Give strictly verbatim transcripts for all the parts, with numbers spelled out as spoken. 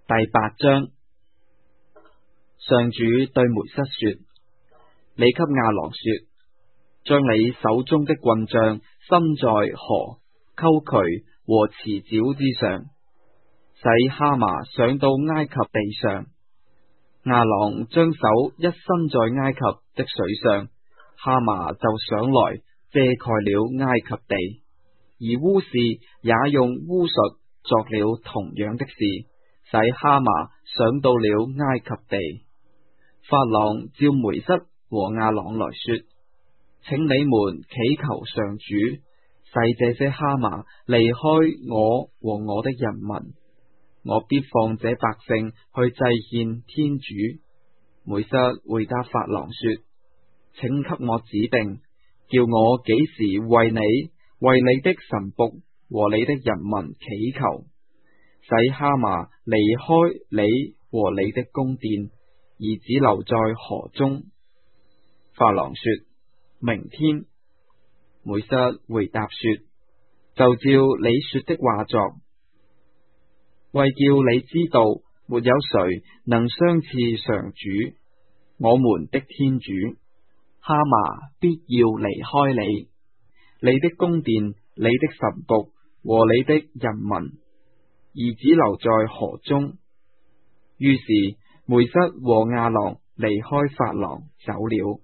第八章，上主對梅瑟說：你給亞郎說，將你手中的棍杖伸在河、溝渠和池沼之上，使哈麻上到埃及地上。亞郎將手一伸在埃及的水上，哈麻就上來遮蓋了埃及地，而烏士也用巫術作了同樣的事，使哈麻上到了埃及地。法郎召梅瑟和亞郎來說：請你們祈求上主，使這些哈麻離開我和我的人民，我必放這百姓去祭獻天主。梅瑟回答法郎說：請給我指定，叫我幾時為你、為你的臣僕和你的人民祈求，使哈麻離開你和你的宮殿，而只留在河中。法郎說：明天。梅瑟回答說：就照你說的話作。為叫你知道，沒有誰能相似上主我們的天主，哈麻必要離開你，你的宮殿、你的臣僕和你的人民，而只留在河中。於是梅瑟和亞郎離開法郎走了。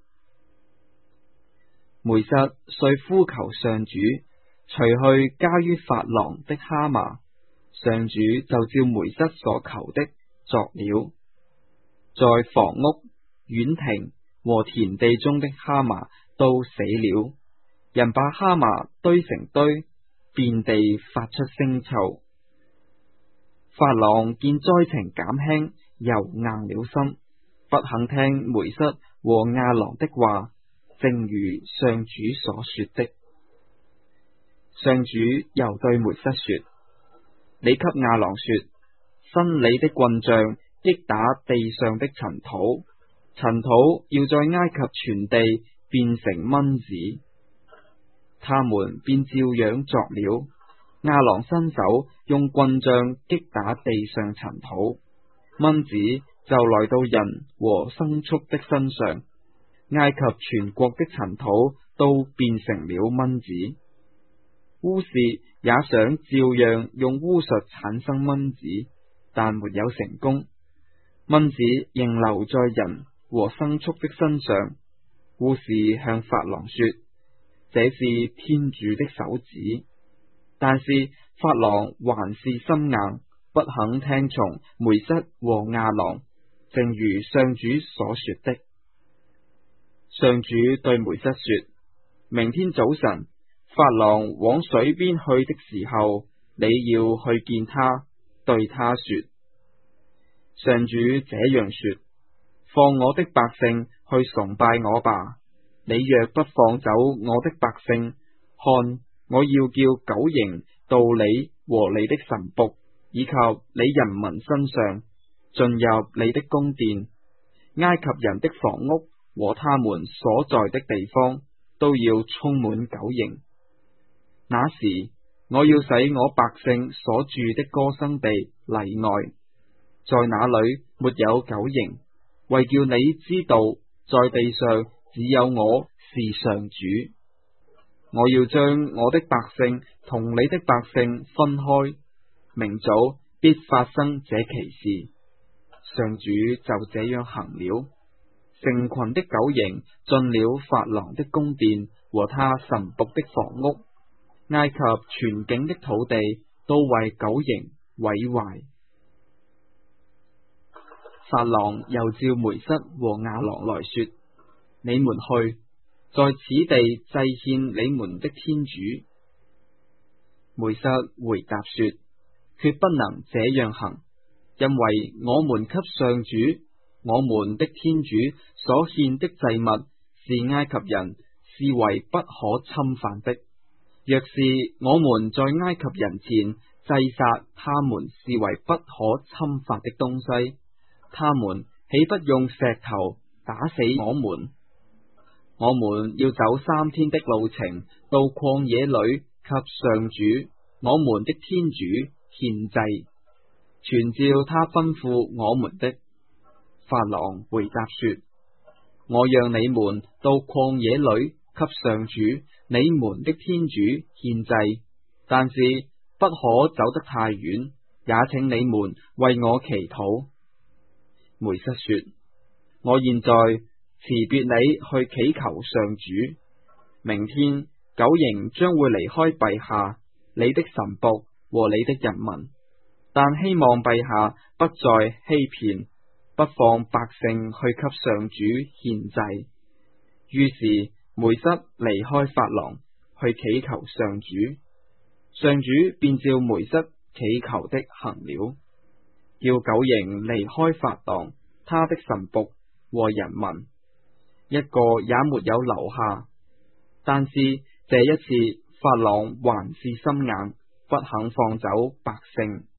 梅瑟遂呼求上主，除去加於法郎的哈麻，上主就照梅瑟所求的作了。在房屋、院亭和田地中的哈麻都死了，人把哈麻堆成堆，遍地發出腥臭。法郎見災情減輕，又硬了心，不肯聽梅瑟和亞郎的話，正如上主所說的。上主又對梅瑟說：你給亞郎說，伸你的棍杖擊打地上的塵土，塵土要在埃及全地變成蚊子。他們便照樣作了。亞郎伸手用棍杖擊打地上塵土，蚊子就來到人和牲畜的身上，埃及全國的塵土都變成了蚊子。巫士也想照樣用巫術產生蚊子，但沒有成功，蚊子仍留在人和牲畜的身上。巫士向法郎說：這是天主的手指。但是法郎還是心硬，不肯聽從梅瑟和亞郎，正如上主所說的。上主對梅瑟說：明天早晨，法郎往水邊去的時候，你要去見他，對他說：上主這樣說，放我的百姓去崇拜我吧。你若不放走我的百姓，看，我要叫狗蠅到你和你的臣僕以及你人民身上，進入你的宮殿，埃及人的房屋和他們所在的地方都要充滿狗蠅。那時，我要使我百姓所住的歌生地例外，在那裏沒有狗蠅，為叫你知道，在地上只有我是上主。我要將我的百姓同你的百姓分開，明早必發生這奇事。上主就這樣行了，成群的狗蠅進了法郎的宮殿和他臣僕的房屋，埃及全境的土地都為狗蠅毀壞。法郎又召梅瑟和亞郎來說：你們去，在此地祭獻你們的天主。梅瑟回答說：決不能這樣行，因為我們給上主我們的天主所獻的祭物是埃及人視為不可侵犯的。若是我們在埃及人前祭殺他們視為不可侵犯的東西，他們豈不用石頭打死我們？我們要走三天的路程，到曠野裏給上主我們的天主獻祭。 全照他吩咐我們的。法郎回答說：我讓你們到曠野裏給上主你們的天主獻祭，但是不可走得太遠，也請你們為我祈禱。梅瑟說：我現在辭別你去祈求上主，明天九營將會離開陛下、你的臣僕和你的人民，但希望陛下不再欺騙，不放百姓去給上主獻祭。於是梅瑟離開法郎去祈求上主，上主便照梅瑟祈求的行了，叫九營離開法郎他的臣僕和人民，一個也沒有留下。但是這一次法郎還是心硬，不肯放走百姓。